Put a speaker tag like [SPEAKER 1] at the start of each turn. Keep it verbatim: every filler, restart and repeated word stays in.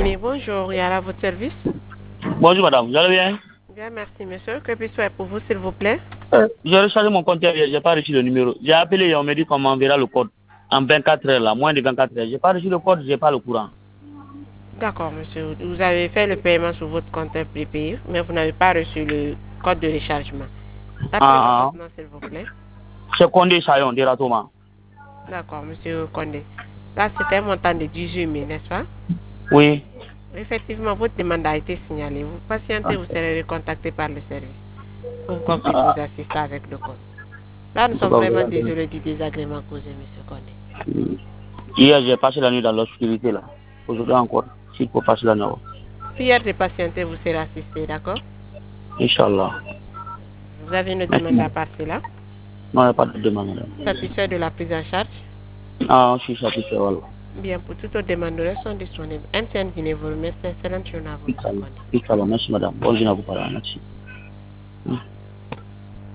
[SPEAKER 1] Oui, bonjour, il y a à votre service.
[SPEAKER 2] Bonjour madame, vous allez bien?
[SPEAKER 1] Bien, merci monsieur. Que puis-je faire pour vous, s'il vous plaît?
[SPEAKER 2] euh, J'ai rechargé mon compte hier, j'ai pas reçu le numéro. J'ai appelé et on m'a dit qu'on m'enverra le code en vingt-quatre heures là, moins de vingt-quatre heures. J'ai pas reçu le code, j'ai pas le courant.
[SPEAKER 1] D'accord, monsieur. Vous avez fait le paiement sur votre compte prépayé, mais vous n'avez pas reçu le code de rechargement. Rappelez-moi
[SPEAKER 2] Ah,
[SPEAKER 1] votre
[SPEAKER 2] ah.
[SPEAKER 1] nom, s'il vous plaît.
[SPEAKER 2] C'est Condé Sayon de Ratoma.
[SPEAKER 1] D'accord, monsieur Condé. Là, c'était un montant de dix-huit mille, n'est-ce pas?
[SPEAKER 2] Oui.
[SPEAKER 1] Effectivement, votre demande a été signalée. Vous patientez,
[SPEAKER 2] Ah,
[SPEAKER 1] vous serez recontacté par le service pour qu'on puisse vous
[SPEAKER 2] ah,
[SPEAKER 1] assister avec le code. Là, nous
[SPEAKER 2] c'est
[SPEAKER 1] sommes
[SPEAKER 2] pas
[SPEAKER 1] vraiment
[SPEAKER 2] vrai.
[SPEAKER 1] désolés du désagrément causé, monsieur Condé.
[SPEAKER 2] Hier, j'ai passé la nuit dans l'obscurité là. Aujourd'hui encore, s'il faut passer la nuit.
[SPEAKER 1] Prière de patienter, vous serez assisté, d'accord?
[SPEAKER 2] Inch'Allah.
[SPEAKER 1] Vous avez une
[SPEAKER 2] Merci
[SPEAKER 1] demande à
[SPEAKER 2] madame.
[SPEAKER 1] part cela?
[SPEAKER 2] Non, il n'y a pas de demande madame.
[SPEAKER 1] Satisfait de la prise en charge?
[SPEAKER 2] Ah, je suis satisfait, voilà.
[SPEAKER 1] Bien, pour toutes vos demandes, nous sont disponibles. M T N Guinée vous remercie. Excellente journée à vous, monsieur
[SPEAKER 2] Inch'Allah.
[SPEAKER 1] Condé.
[SPEAKER 2] Inch'Allah, merci madame. Bonne journée à vous, parents. Merci.